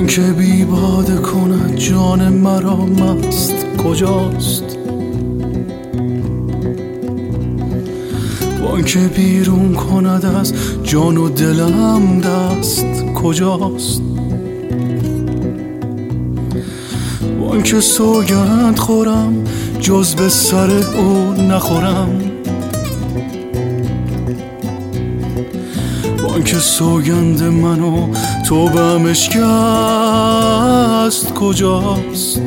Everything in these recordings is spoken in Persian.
وان که بی باده کند جان مرا مست کجاست؟ وان که بیرون کند از جان و دلم دست کجاست؟ وان که سوگند خورم جز به سر او نخورم، وان که سوگند منو توبه‌ام اشکست کجاست؟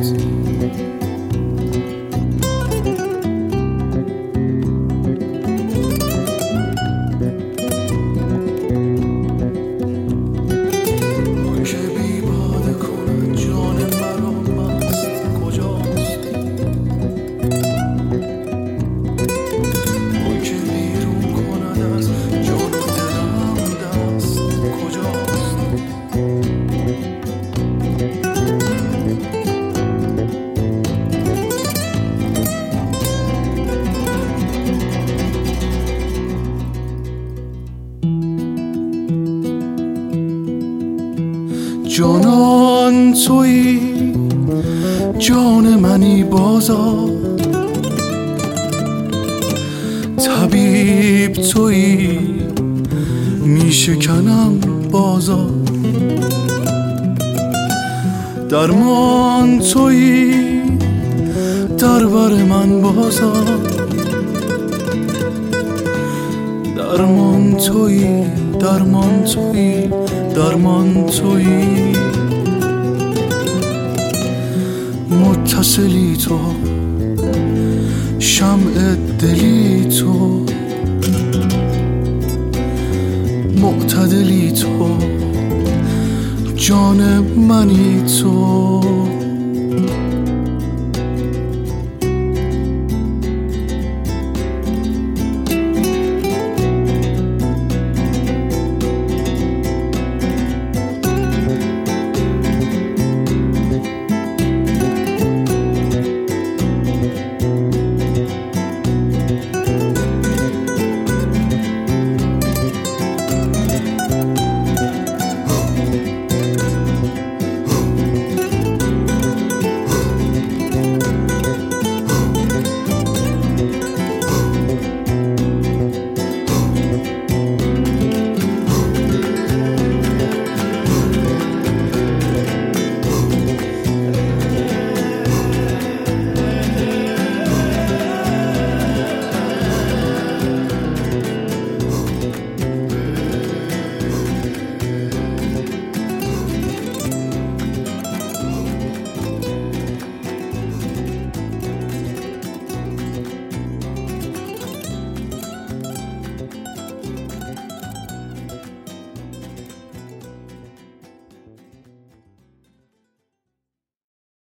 جانان تویی، جان منی بازا، طبیب تویی، میشکنم بازا. درمان تویی، در بر من بازا. درمان تویی، درمان تویی، درمان تویی. متصلی تو، شمع دلی تو، معتدلی تو، جان منی تو.